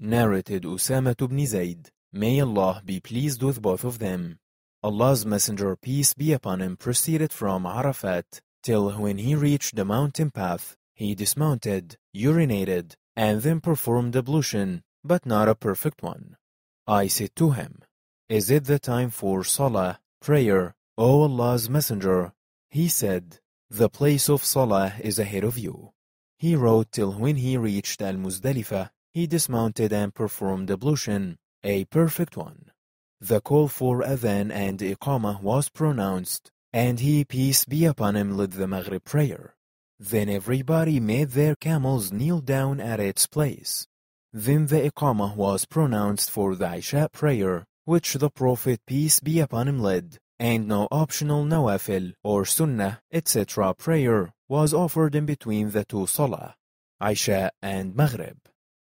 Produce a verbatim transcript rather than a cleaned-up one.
Narrated Usama ibn Zayd. May Allah be pleased with both of them. Allah's Messenger, peace be upon him, proceeded from Arafat till when he reached the mountain path, he dismounted, urinated, and then performed ablution, but not a perfect one. I said to him, "Is it the time for Salah, prayer, O Allah's Messenger?" He said, "The place of Salah is ahead of you." He rode till when he reached Al-Muzdalifah, he dismounted and performed ablution, a perfect one. The call for Adhan and Iqamah was pronounced, and he, peace be upon him, led the Maghrib prayer. Then everybody made their camels kneel down at its place. Then the Iqamah was pronounced for the Isha prayer, which the Prophet, peace be upon him, led, and no optional nawafil or sunnah, et cetera prayer was offered in between the two Salah, Isha and Maghrib.